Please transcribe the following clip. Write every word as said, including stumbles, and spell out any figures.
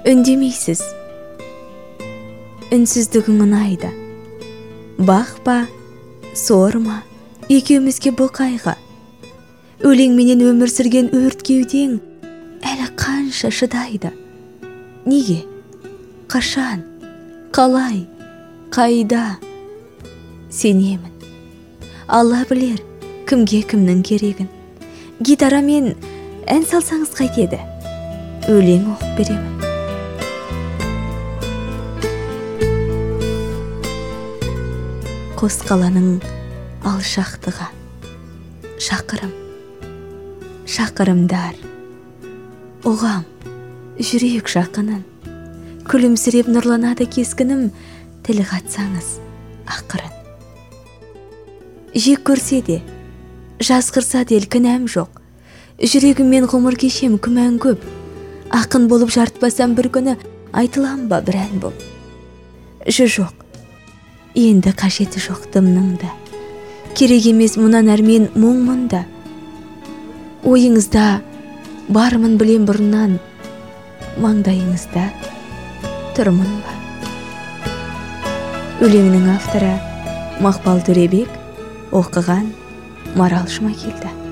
Үндемейсіз. Үнсіздігің ұнайды. Бақпа, сорма, екеумізге бұл қайғы. Өлеңменен өмір сүрген өрт кеудең әлі қанша шыдайды. Неге? Қашан? Қалай? Қайда? Сенемін. Алла білер, кімге кімнің керегін. Гитарамен ән салсаңыз қайтеді? Өлең оқып беремін. Қос қаланың алшақтығы. Шақырым, шақырымдар. Оғам, жүрек жақынын. Күлімсіреп нұрланады кескінім, тіл қатсаңыз ақырын. Жек көрсе де, жазғырса дел кінәм жоқ. Жүрегіммен ғұмыр кешем күмән көп. Ақын болып жартпасам бір күні, айтылам ба бір ән бұл. Жы жоқ, енді қажеті жоқ дымныңда. Керек емес мұнан әрмен мұң мұнда. Ойыңызда бармын білем бұрыннан, маңдайыңызда тұрмын ба. Өлеңнің авторы Мақпал Төребек, оқыған Марал Жұмакелді.